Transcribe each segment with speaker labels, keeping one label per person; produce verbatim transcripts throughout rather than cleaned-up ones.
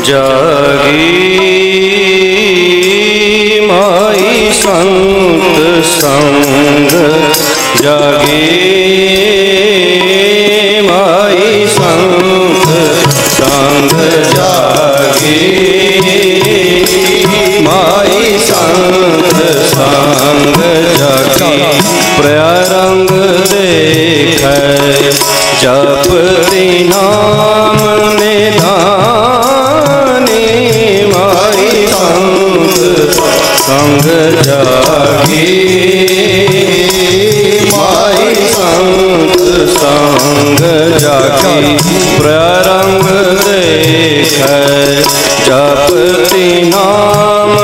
Speaker 1: जागी माई संत संग जागी माई संत संग जागी माई संत संग जागी प्ररंग देख जपति नाम निधानी माई संत संग जागी माई संत संग जागी प्ररंग देख जपति नाम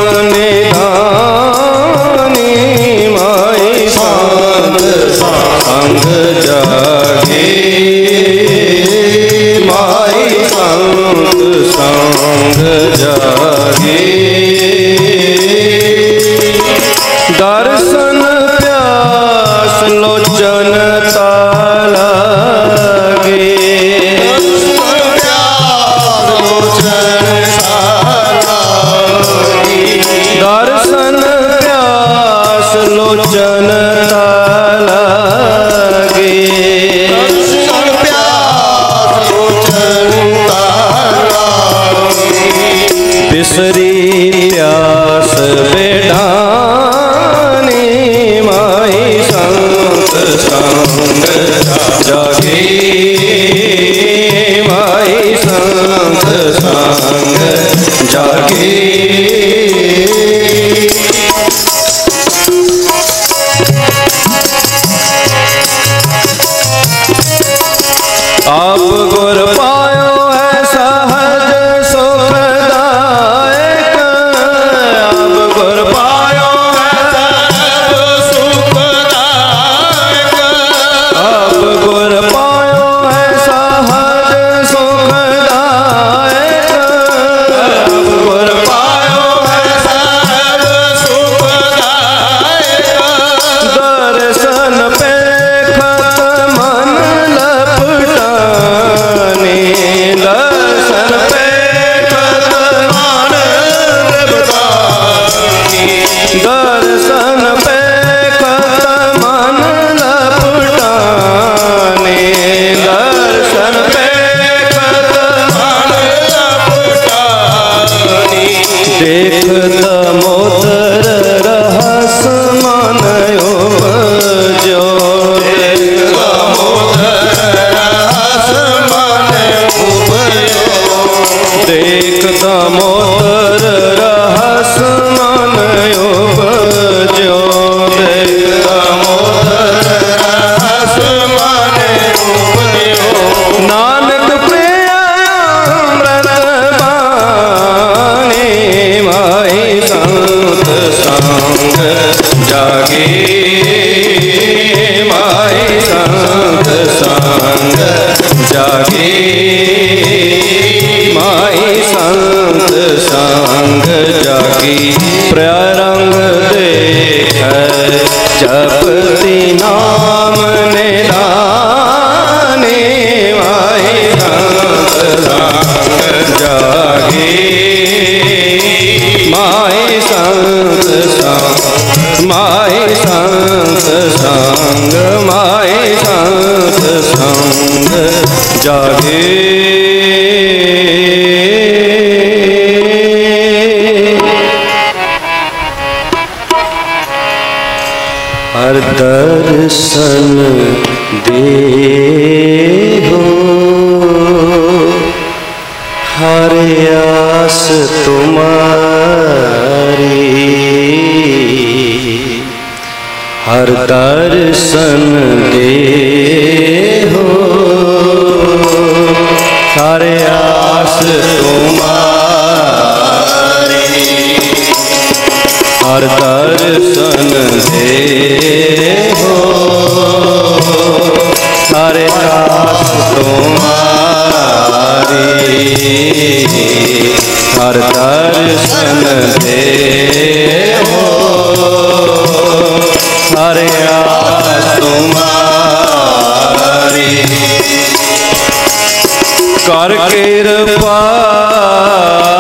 Speaker 1: निधानी माई संत संग जागी माई संत संग जागी दर्शन प्यास लोचन तालागे दर्शन प्यास लोचन तालागे बिसरी प्यास बेढ़ानी माई संत संग जागी माई संत संग जागी आप गुर पायो है सहज सुखदायक आप गुर पायो है सहज सुखदायक आप गुर पायो है सहज सुखदायक आप गुर पायो है सहज सुखदायक दर्शन पे मन लपटाने दर्शन पे मन लपटाने दर्शन पे मन लपटाने दर्शन पे मन लपटाने देख दामोदर रहस मनयो जो देख दामोदर रहस मन उपजो देख दामोदर रहस मन उपजो नानक प्रियामृत बानी माई संत संग जागी माई संत संग जागी माई संत संग जागी प्ररंग देख जपति नाम निधानी माई संत संग जागी माई संत संग माई संत संग माई संत संग जागी हर दर्शन देहो हर आस तुम्हारी हर दर्शन देहो हर आस तुम्हारी हर दर्शन देहो हर आस तुम्हारी हर दर्शन देहो हर आस तुम्हारी कर कृपा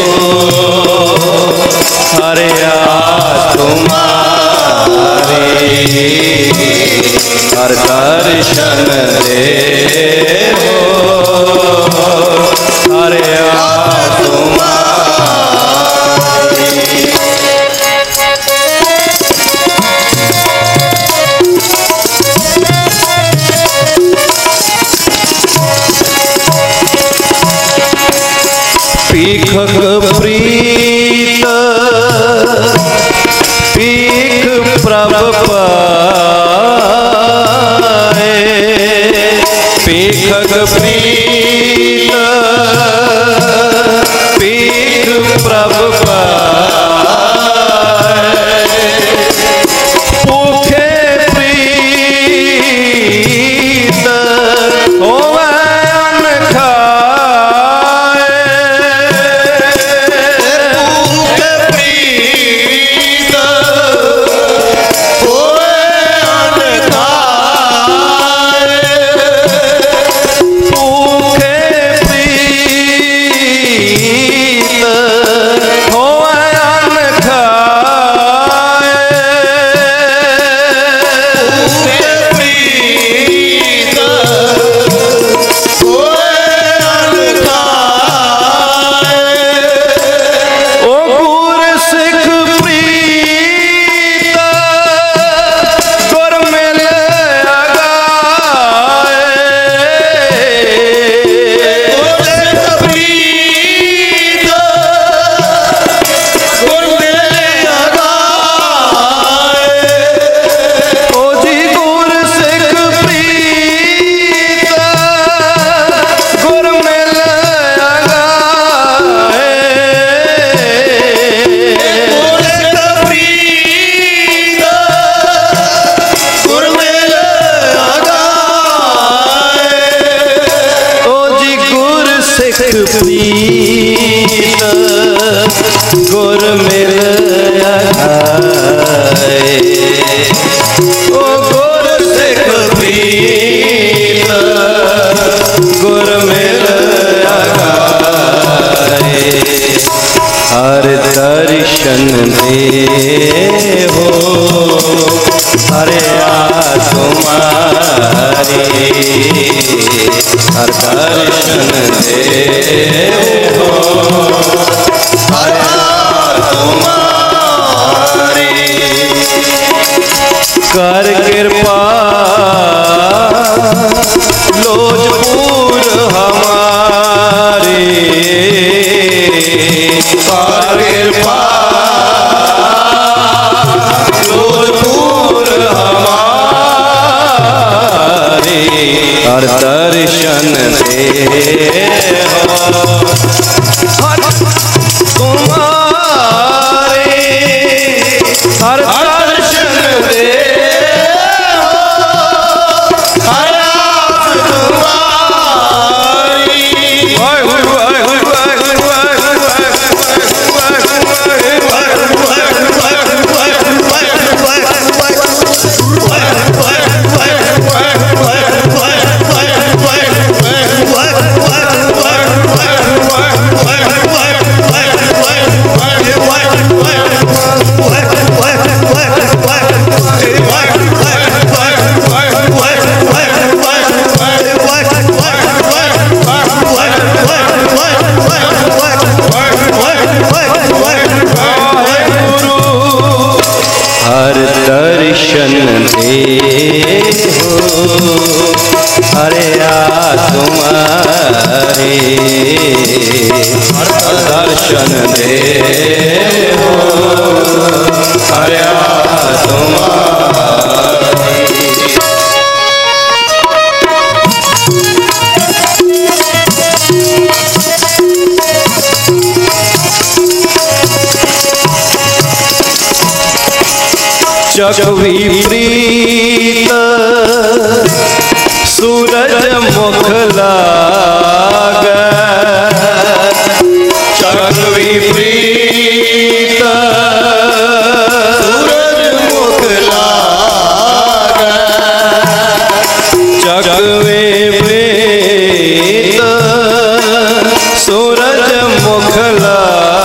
Speaker 1: हरिया तुम्हारी हर दर्शन दे हो हरिया पीखक प्रीत पीख प्रभ पाए पीखक प्रीत पीख प्रभ पाए भूखे प्रीत होवे अन्न खाए भूखे प्रीत होवे अन्न खाए भूखे प्रीत होवे अन्न खाए भूखे प्रीत होवे अन्न खाए ओ गुर सिख प्रीत गुर मिल आगाए गुर सिख प्रीत गुर मिल आगाए ओ जी गुर सिख प्रीत गुर मिल आगाए गुर सिख प्रीत गुर मिल आगाए ओ जी गुर सिख प्रीत गुर मिल आगाए ओ गुर सिख प्रीत गुर मिल आगाए हर दर्शन दे हो हरिया तुम्हारी हर दर्शन दे हो हरिया तुम्हारी कर कृपा लोजपुर हमारे कर कृपा लोजपुर हमारे हर दर्शन दे हो हर तुम्हारे हर दर्शन दे हो हर तुम्हारी वाह वाह वाह वाह हर दर्शन दे हो हरिया तुम्हारे हर दर्शन दे हो हरिया तुम्हारे चकवी प्रीत सूरज मुख लागे चकवी प्रीत सूरज मुख लागे चकवी प्रीत सूरज मुख लागे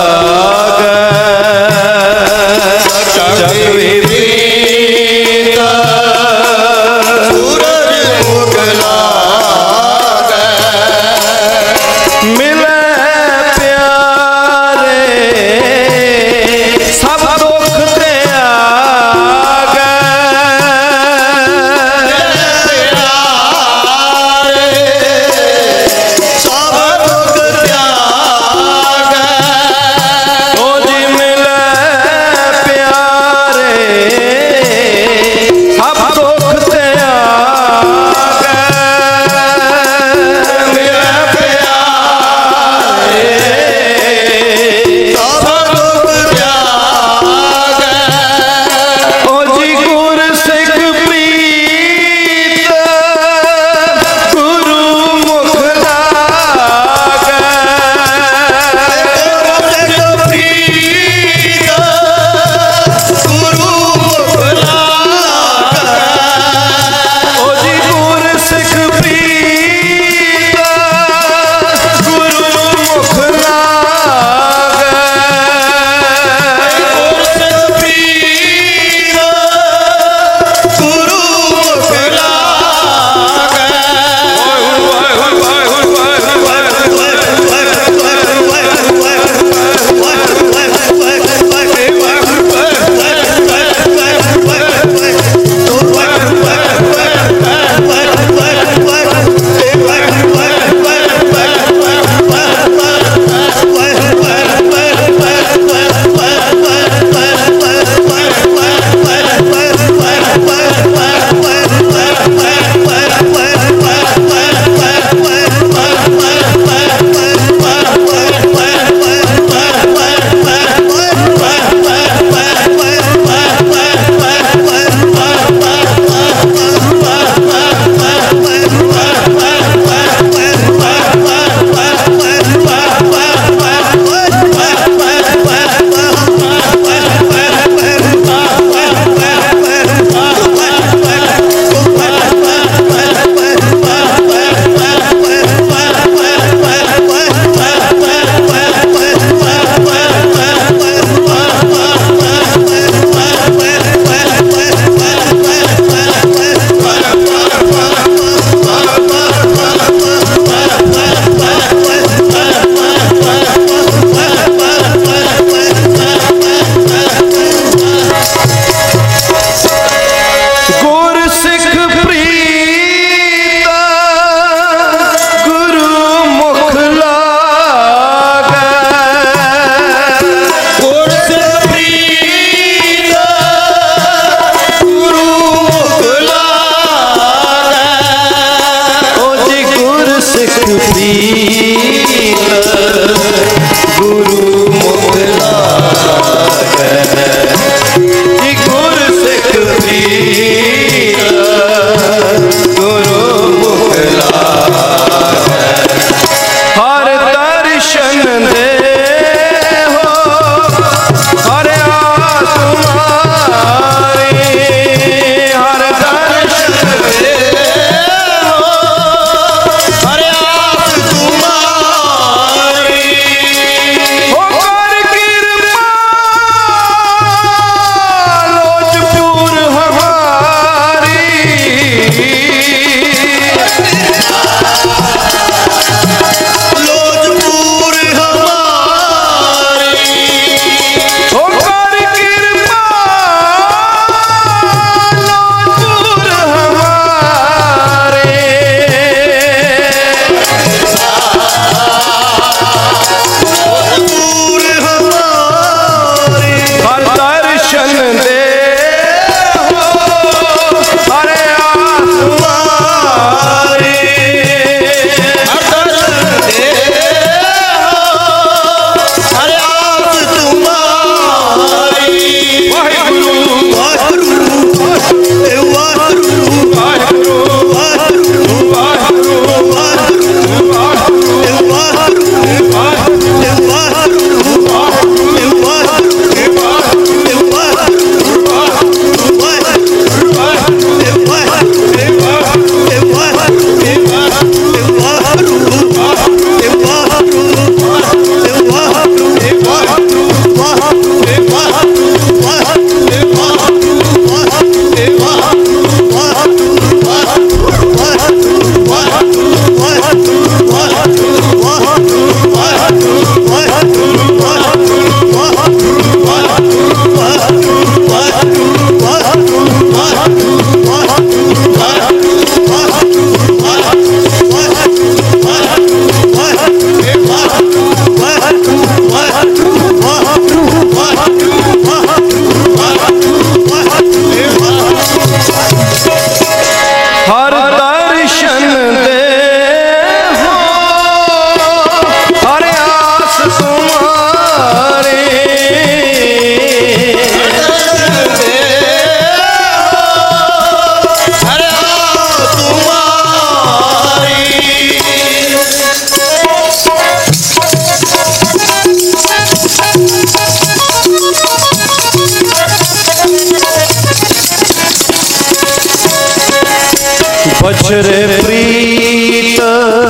Speaker 1: बछरे प्रीत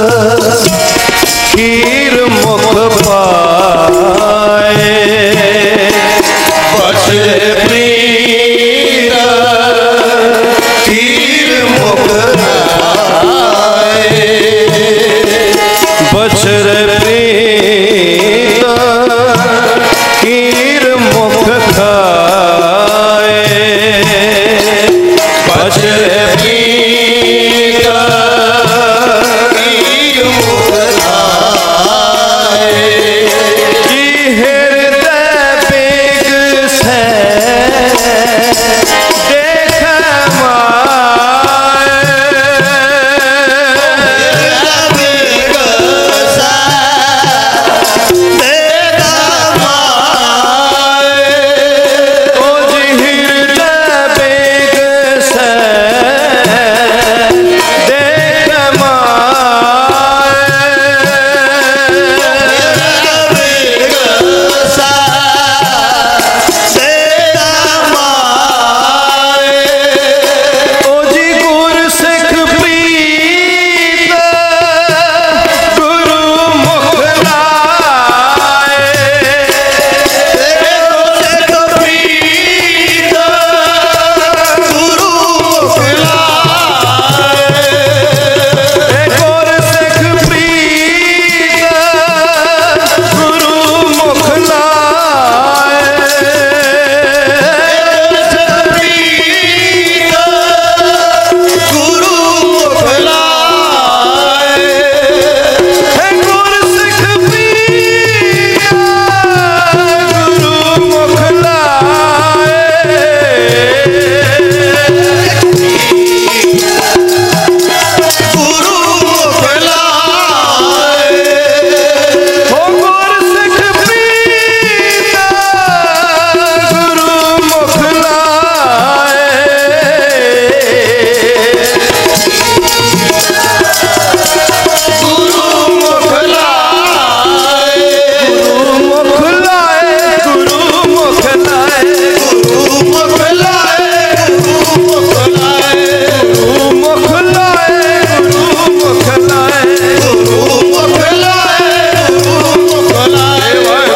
Speaker 1: खीर मुख पाए, बछरे प्रीत खीर मुख पाए, बछरे प्रीत खीर मुख खाए, बछरे प्रीत खीर मुख खाए, जी हृदय बेग से देख माए, बेग से देख माए, ओ जी हृदय बेग से देख माए, बेग से देख माए, ओ जी गुर सिख प्रीत गुरु मुख लाए, गुरु सिख प्रीत गुरु मुख लाए, गुर सिख प्रीत गुरु मुख लाए, गुरु मुख लाए, गुर सिख प्रीत गुरु मुख लाए, गुरु मुख लाए, हो गुर सिख प्रीत गुरु मुख लाए, गुरु मुख लाए, गुरु मुख लाए, गुरु मुख लाए, गुरु मुख लाए, गुरु मुख लाए, गुरु मुख लाए, गुरु मुख लाए, गुरु मुख लाए, गुरु मुख लाए,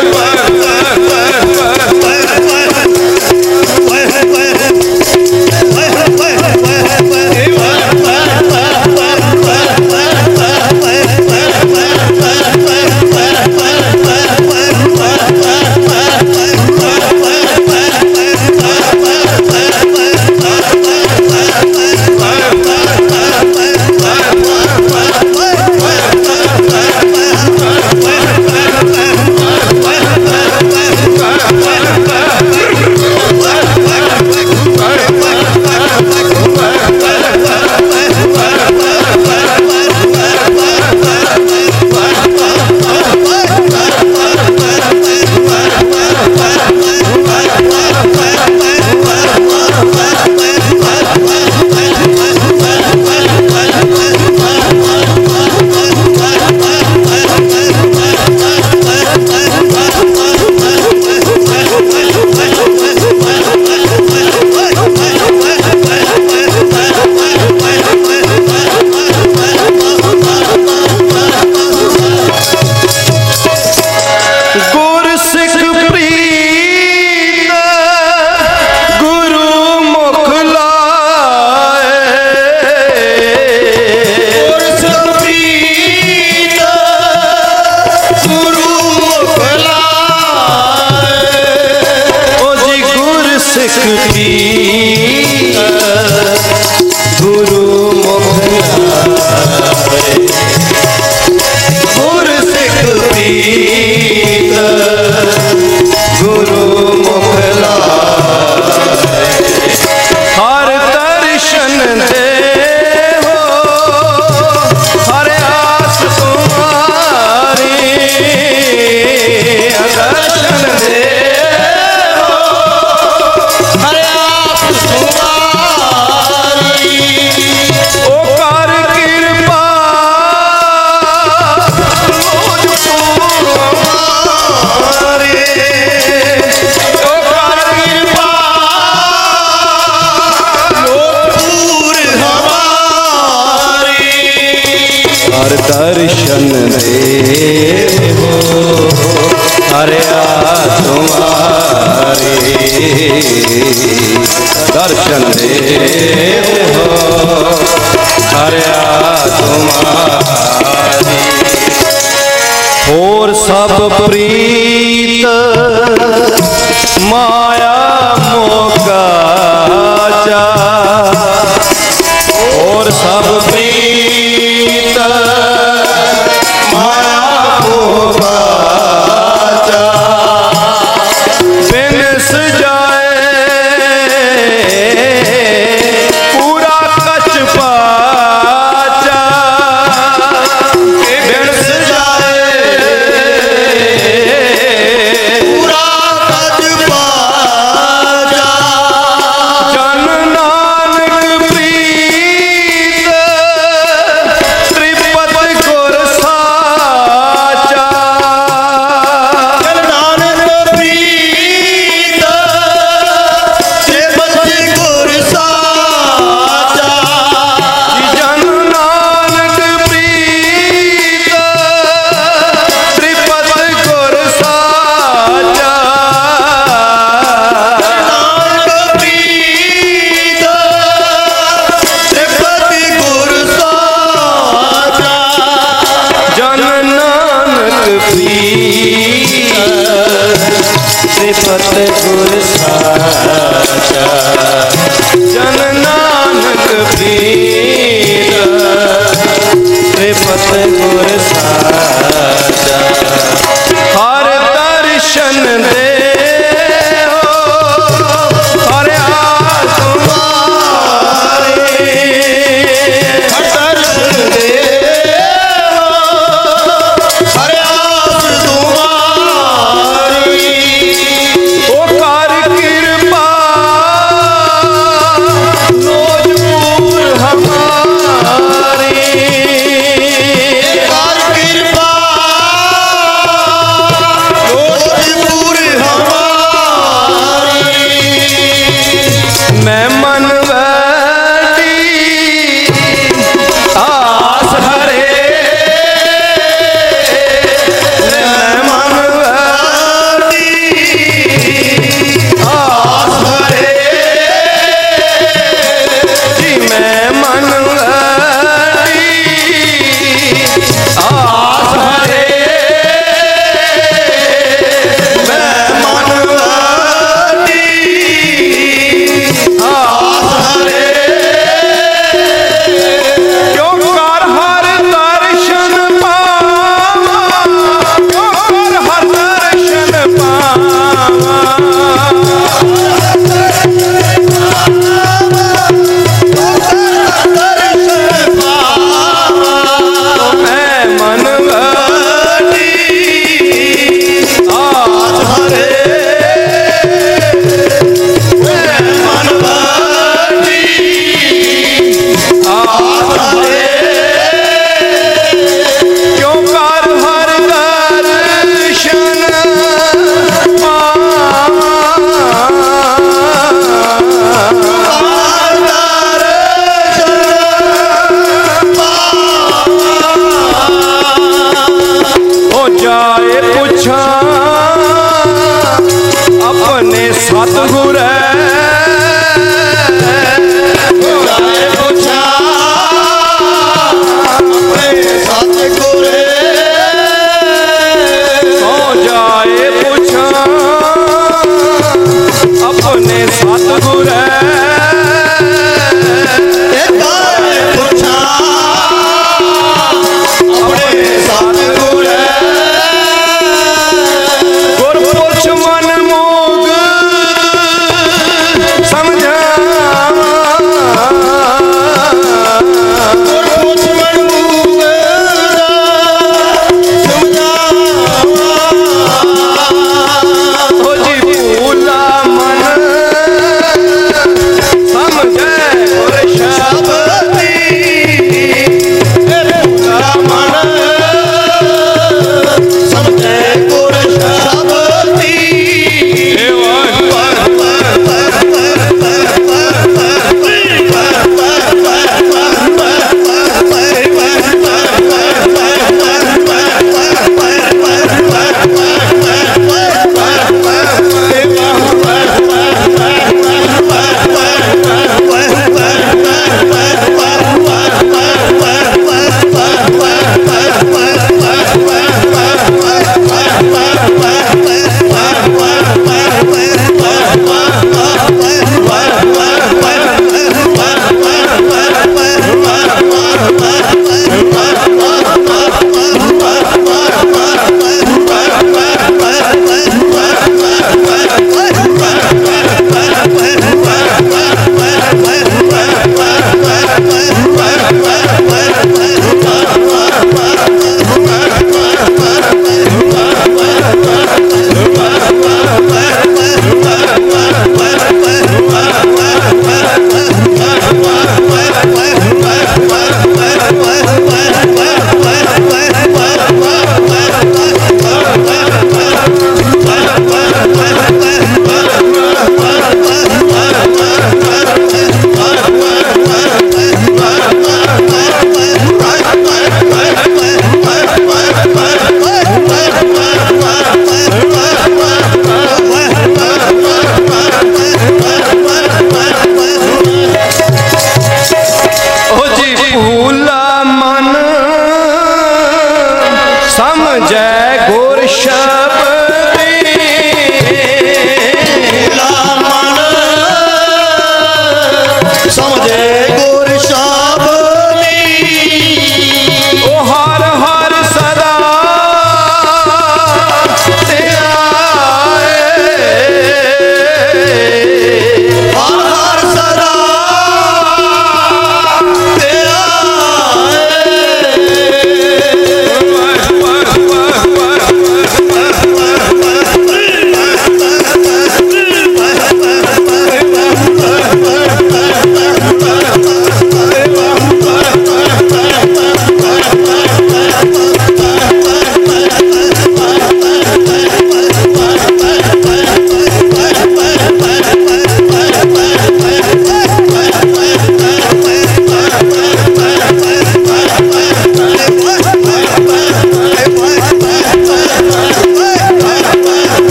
Speaker 1: गुर सिख प्रीत गुरु मुख लाए, गुर सिख प्रीत गुरु मुख लाए, ओ जी गुर सिख प्रीत गुरु मुख लाए, गुर सिख प्रीत गुरु मुख लाए, हर दर्शन दे हो हर आस तुम्हारी, दर्शन दे हो हर आस दर्शन दे हो हरिया तुम्हारी। और सब प्रीत माया मोकाचा, और सब प्रीत माया मोकाचा, बिन सजाए पूरा कच पाचा, बिन सजाए पूरा कच पाचा। जन नानक प्रीत त्रिपत गुर साचा, जन नानक प्रीत त्रिपत गुर साचा, जन नानक प्रीत त्रिपत गुर साचा, नानक प्रीत त्रिपत गुर साचा, जन नानक प्रीत त्रिपत गुर साचा, जन नानक प्रीत त्रिपत गुर साचा। हर दर्शन दे हो हरिया तुम्हारी, हर दर्शन दे हो हरिया तुम्हारी। ओ कर कृपा नोजपुर हमारी, कर कृपा नोजपुर हमारी। मैं मन बैठी आस हरे, मैं मन बैठी आस हरे जी, मैं मन बैठी आस हरे, मैं मन बैठी आस हरे। क्यों कर हर दर्शन पावा, क्यों कर हर दर्शन पावा, मैं मन बैठी आस हरे, मैं मन बैठी आस हरे। क्यों कर हर दर्शन पावा, हर दर्शन हो जाए पूछा अपने सतगुर, हो जाए पूछा अपने सतगुर, हो जाए पूछा अपने सतगुर, पूछा अपने सतगुर। गुरपुरुष मन मोग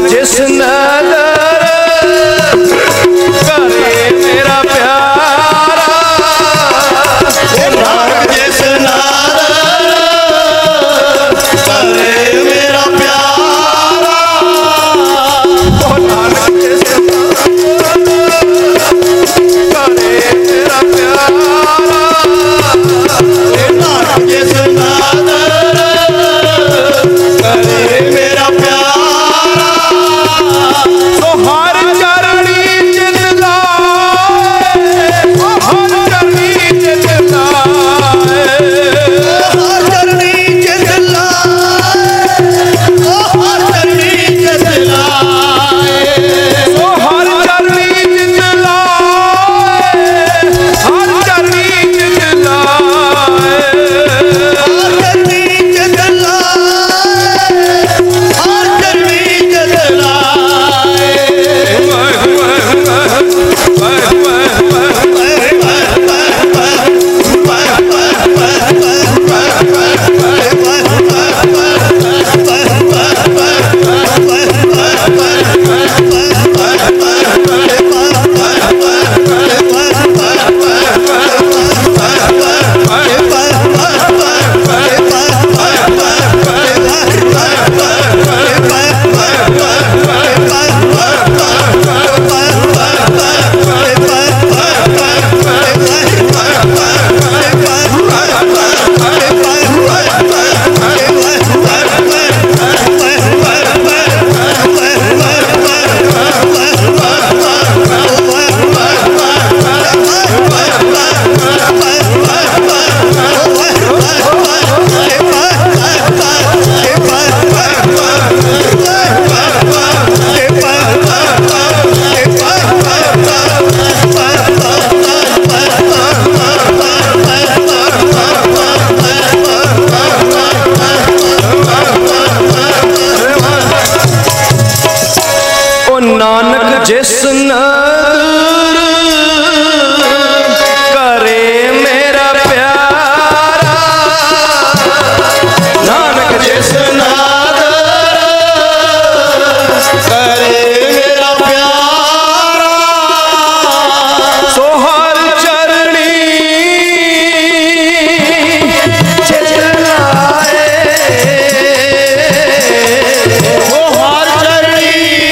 Speaker 1: जिस नदर करे मेरा प्यारा, नानक जिस नदर करे मेरा प्यारा, नानक जिस करे मेरा प्यारा, नानक जिस नदर करे मेरा प्यारा, तो हर चरणी चित लाए, हर चरणी चित लाए, हर चरणी चित लाए, हर चरणी चित लाए, तो हर चरणी चित लाए, हर चरणी चित लाए, हर चरणी चित लाए, हर चरणी चित लाए, नानक जिस नदर करे मेरा प्यारा, नानक जिस नदर करे मेरा प्यारा, सो हर चरणी चित लाए, वो हर चरणी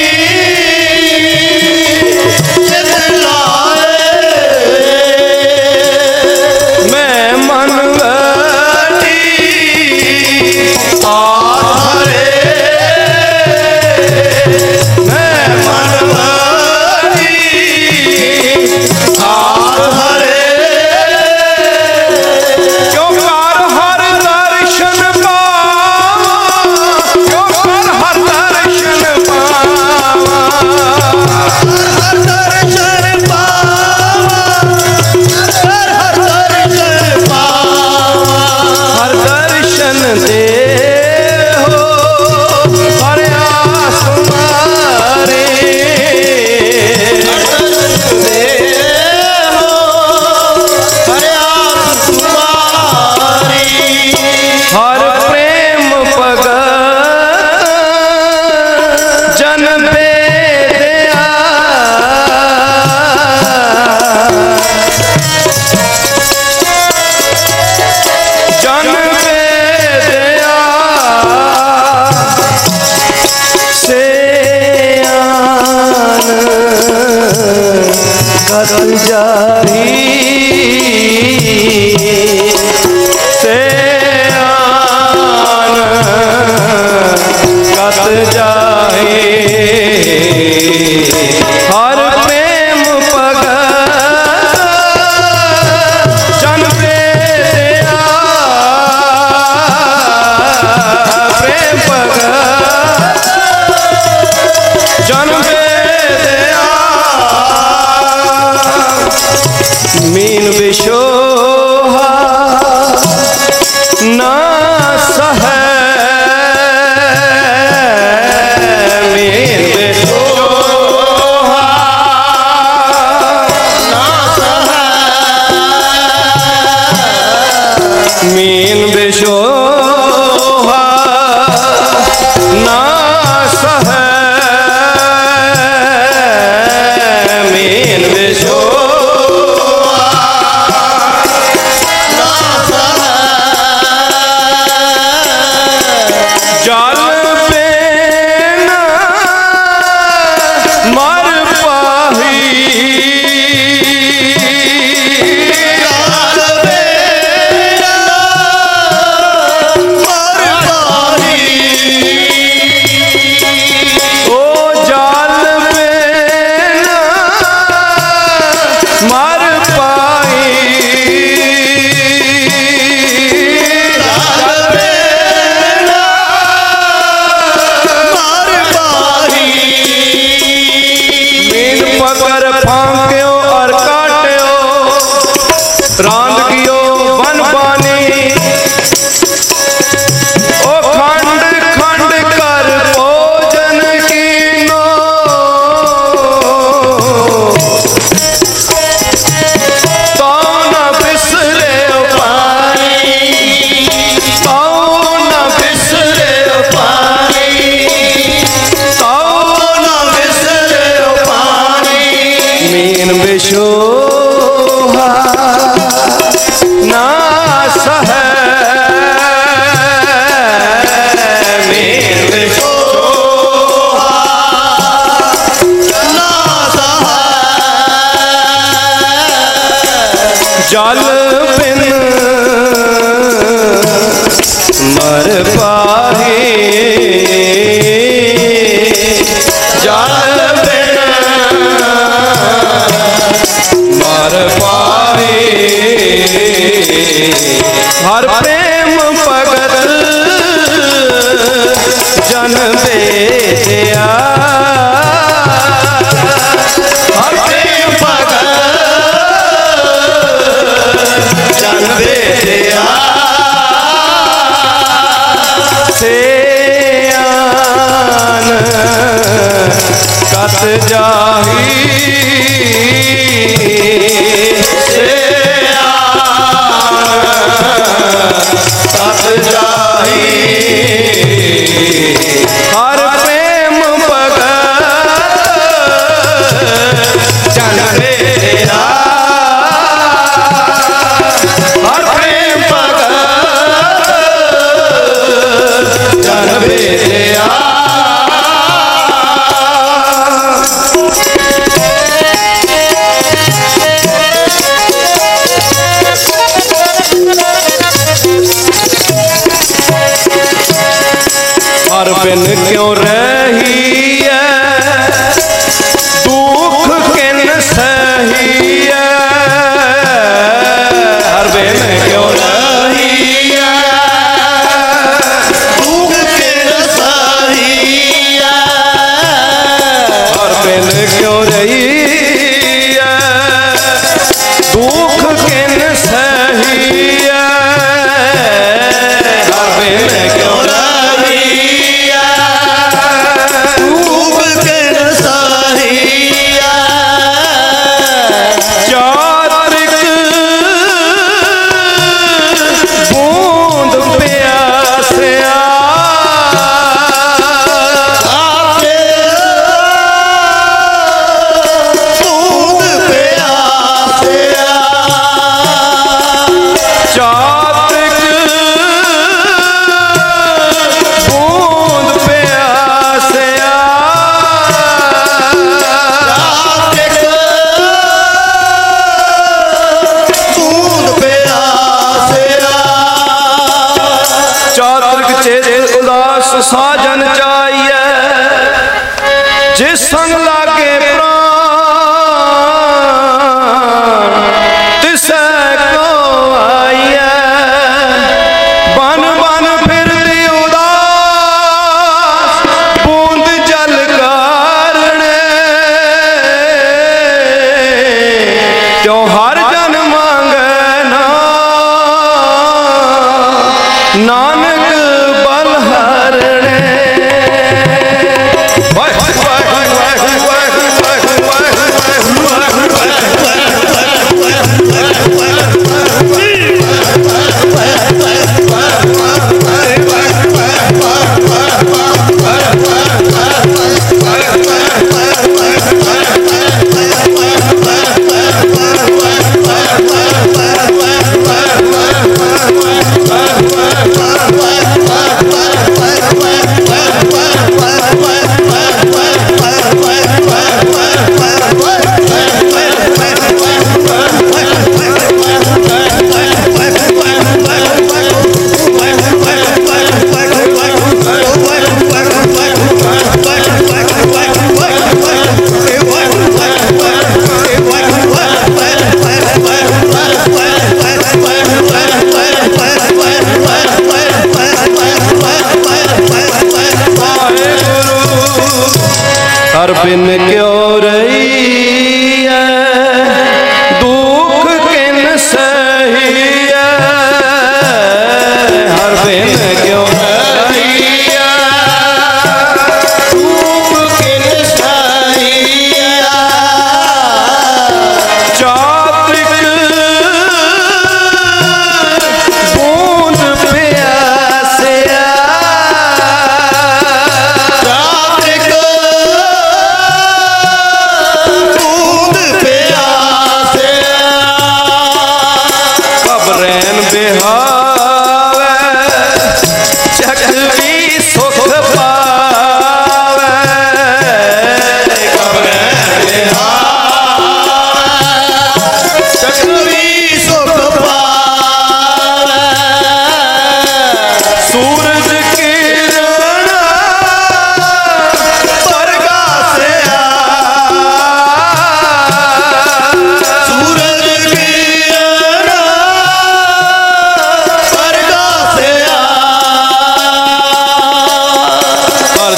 Speaker 1: जाही से आन कत जाही, हर प्रेम भगत जन पे दया, प्रेम भगत जन पे दया, मीन विशोहा ना सह, मीन विशोहा पकड़ फांक्यो और काट्यो, रांद कियो बन पानी, ओ खंड खंड कर भोजन कीनो, तो न बिसरे पानी, तो न बिसरे पानी, तो न बिसरे पानी। मीन बिशोहा ना सह, मीन बिशोहा ना सह, जल बिन मर पाही, जल बिन मर पाही। हर प्रेम भगत जन बेदिया, हर प्रेम भगत जन बेदिया, सेयान कत जाही, कत जाही। हर प्रेम भगत जन बेदिया, हर प्रेम भगत जन बेदिया। हर बिन क्यों रही है, दुख किन सही है, हर बिन क्यों रही है, दुख किन सही है, हर बिन क्यों रही है, दुख किन सही है, हर बिन क्यों रही साजन चाहिए, जिस संग लागे प्राण तिसे को आइए, बन बन फिरती उदास बूंद जल कारणे, क्यों हर जन मांगे ना नानक हर बिन क्यों रही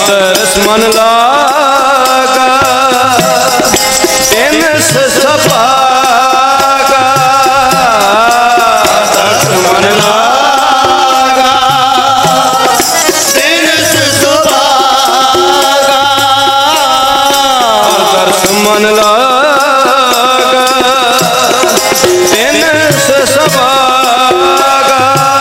Speaker 1: तरस मन लागा दिन से सपागा तरस मन लागा दिन से सपागा तरस मन लागा दिन से सपागा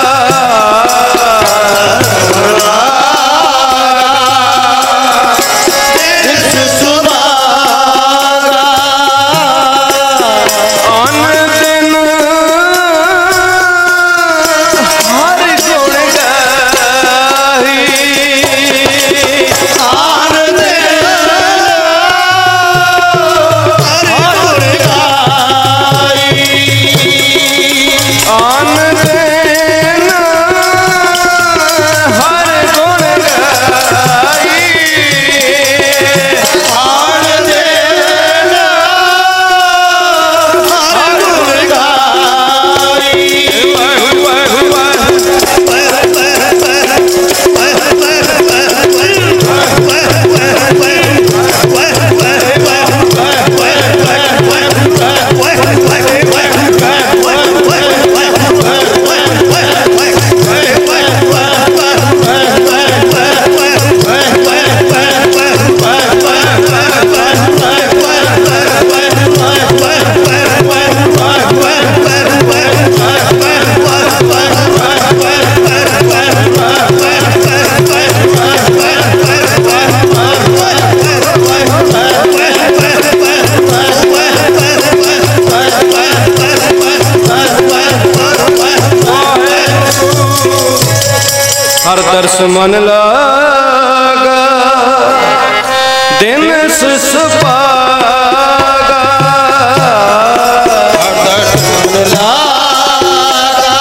Speaker 1: हर दर्श मन लागा दिन से सपागा हर दर्श मन लागा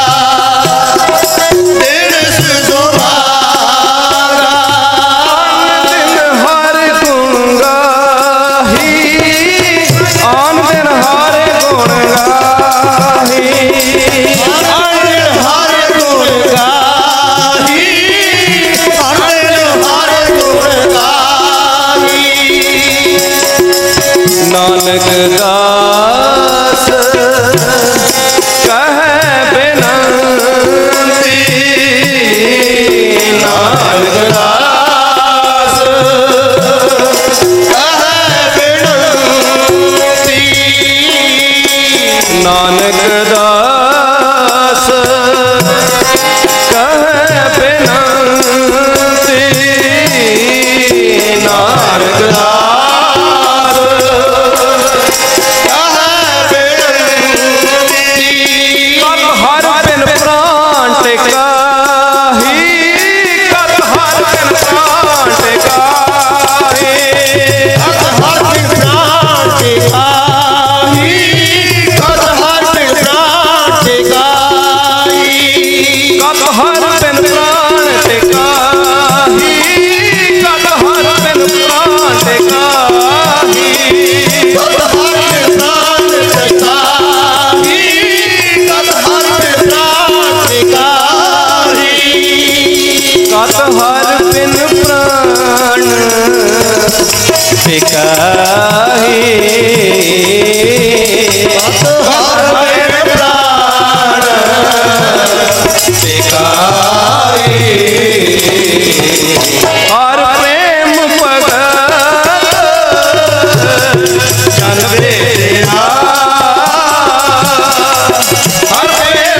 Speaker 1: दिन से सपागा दिन हर गुण गाही आन दिन हर गुण गाही आन दिन हर गुण गाही नानक दास कह बिनती नानक दास कह बिनती नानक दास कह बिनती नानक दास हर बिन प्राण बिकाही हर बिन प्राण बिकाही हर प्रेम भगत जन बेरा हर प्रेम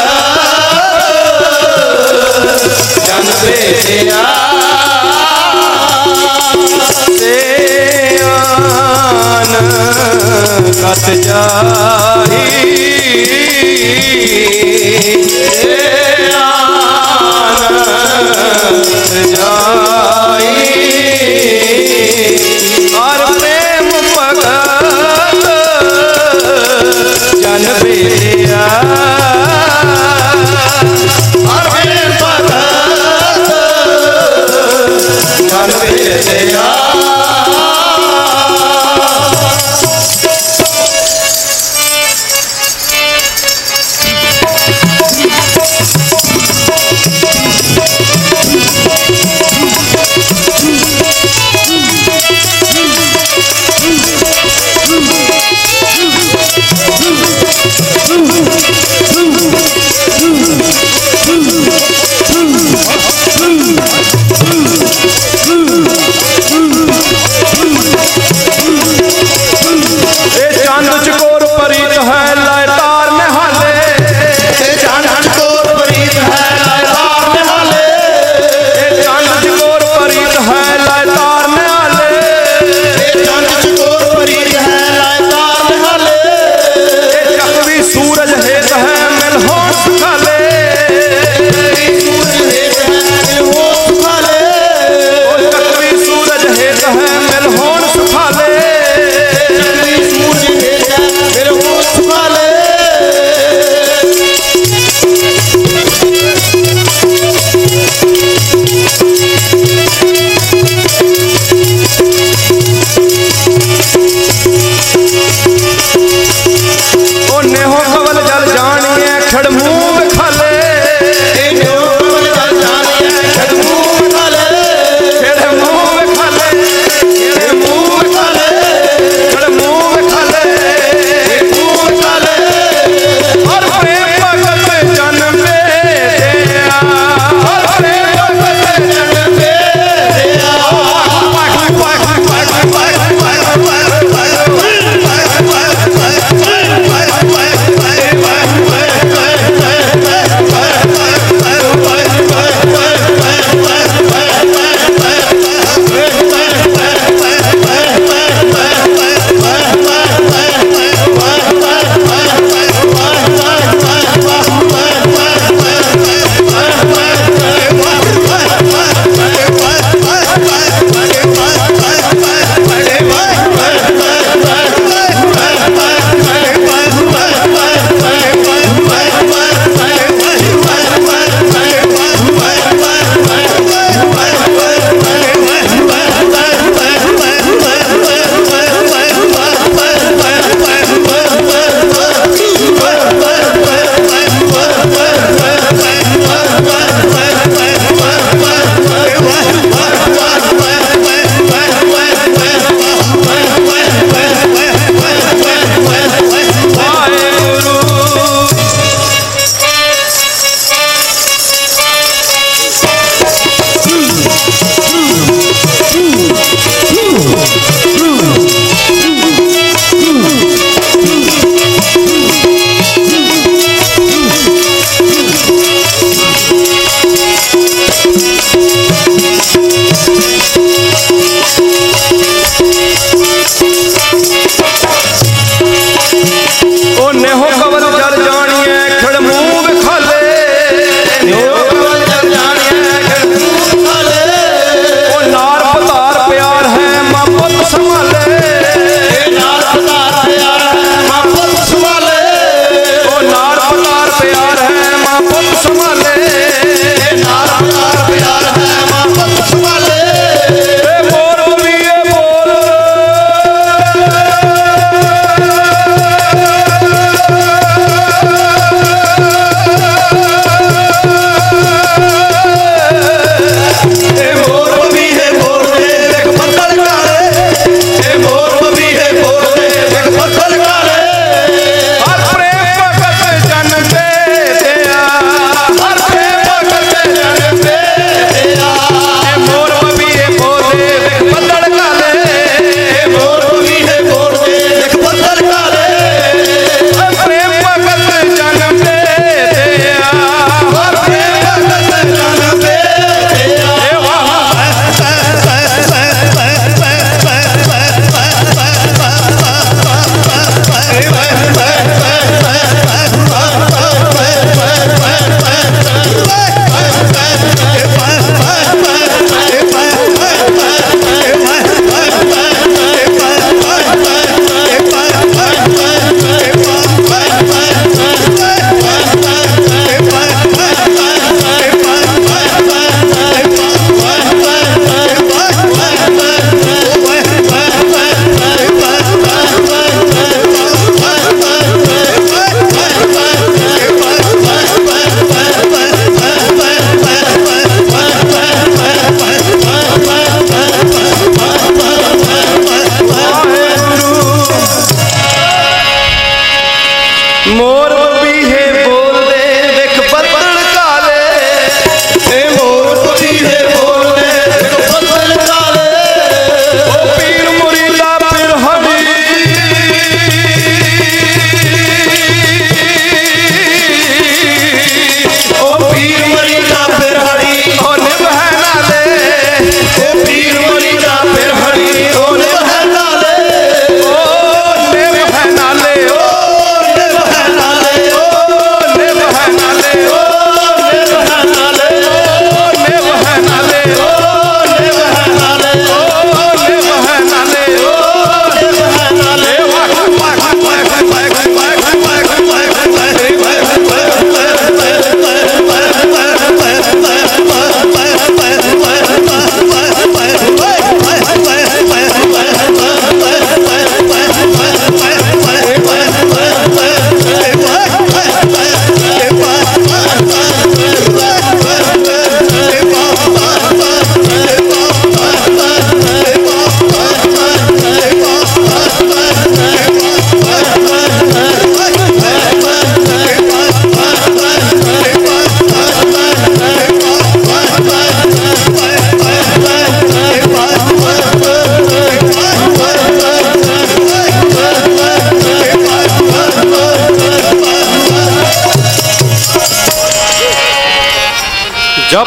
Speaker 1: भगत जन बेरा कत जाही आनंद जाही और प्रेम भगत जन बेरा और प्रेम भगत जन बेरा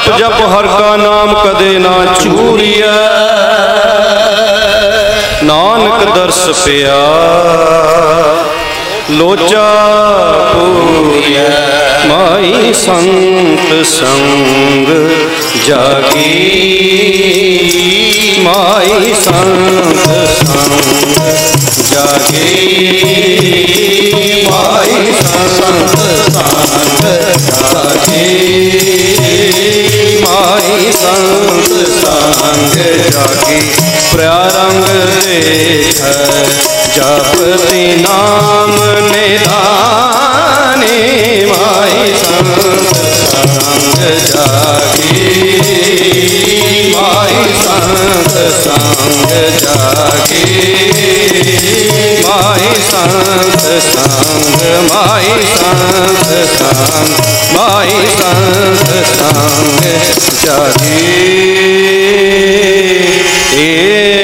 Speaker 1: जप जप हर का नाम कदे ना चूरिया, नानक दर्श पिया लोचा पूरिया। माई संत संग जागी, माई संत संग जागी, माई संत संग जागी, माई संत संग जागी। प्रारंग देख जपति नाम निधाने, माई संत संग जागी, माई संत संग जागी, माई संत संग, माई संत संग, माई संत संग जागी।